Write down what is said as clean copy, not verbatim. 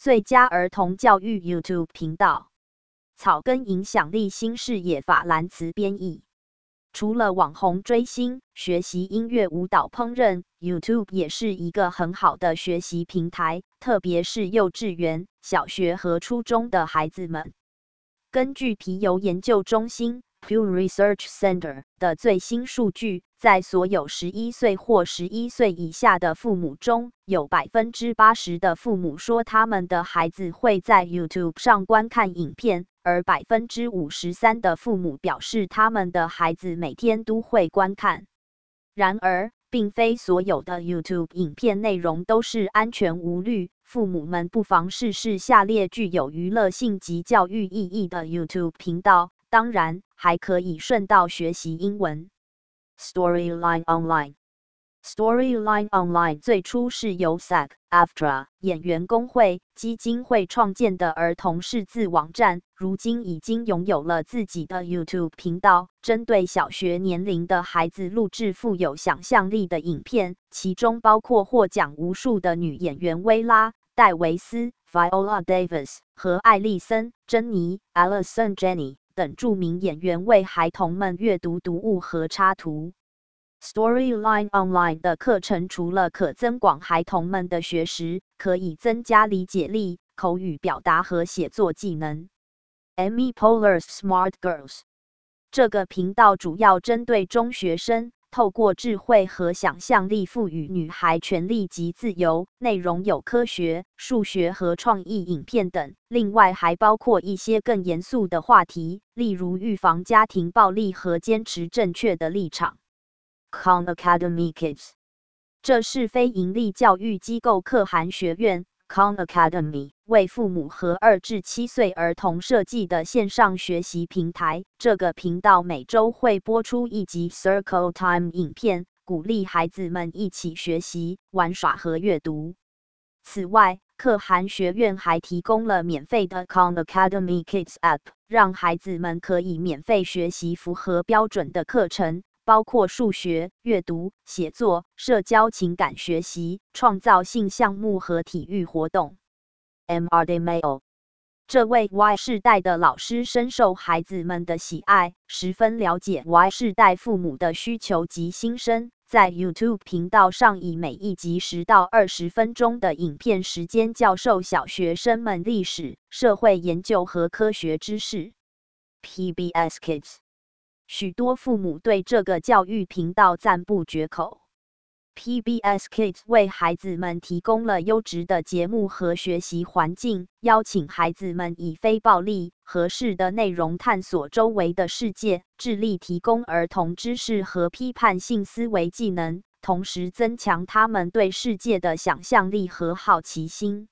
最佳儿童教育 YouTube 频道。草根影响力新视野法兰茨编译。除了网红追星、学习音乐、舞蹈、烹饪 ，YouTube 也是一个很好的学习平台，特别是幼稚园、小学和初中的孩子们。根据皮尤研究中心 Pew Research Center 的最新数据，在所有11岁或11岁以下的父母中，有80%的父母说他们的孩子会在 YouTube 上观看影片，而53%的父母表示他们的孩子每天都会观看。然而，并非所有的 YouTube 影片内容都是安全无虑，父母们不妨试试下列具有娱乐性及教育意义的 YouTube 频道，当然还可以顺道学习英文。Storyline Online。Storyline Online 最初是由 SAG-AFTRA 演员工会基金会创建的儿童识字网站，如今已经拥有了自己的 YouTube 频道，针对小学年龄的孩子录制富有想象力的影片，其中包括获奖无数的女演员薇拉、戴维斯 Viola Davis 和艾丽森、珍妮 Allison Jenny 等著名演员为孩童们阅读读物和插图。Storyline Online 的课程除了可增广孩童们的学识，可以增加理解力、口语表达和写作技能。Amy Poehler's Smart Girls 这个频道主要针对中学生，透过智慧和想象力赋予女孩权利及自由，内容有科学、数学和创意影片等，另外还包括一些更严肃的话题，例如预防家庭暴力和坚持正确的立场。Khan Academy Kids 这是非营利教育机构可汗学院 Khan Academy 为父母和2至7岁儿童设计的线上学习平台。这个频道每周会播出1集 Circle Time 影片，鼓励孩子们一起学习、玩耍和阅读。此外，可汗学院还提供了免费的 Khan Academy Kids App， 让孩子们可以免费学习符合标准的课程，包括数学、阅读、写作、社交情感学习、创造性项目和体育活动。MRD Mail 这位 Y 世代的老师深受孩子们的喜爱，十分了解 Y 世代父母的需求及心声，在 YouTube 频道上以每一集10到20分钟的影片时间教授小学生们历史、社会研究和科学知识。PBS Kids许多父母对这个教育频道赞不绝口。PBS Kids 为孩子们提供了优质的节目和学习环境，邀请孩子们以非暴力、合适的内容探索周围的世界，致力提供儿童知识和批判性思维技能，同时增强他们对世界的想象力和好奇心。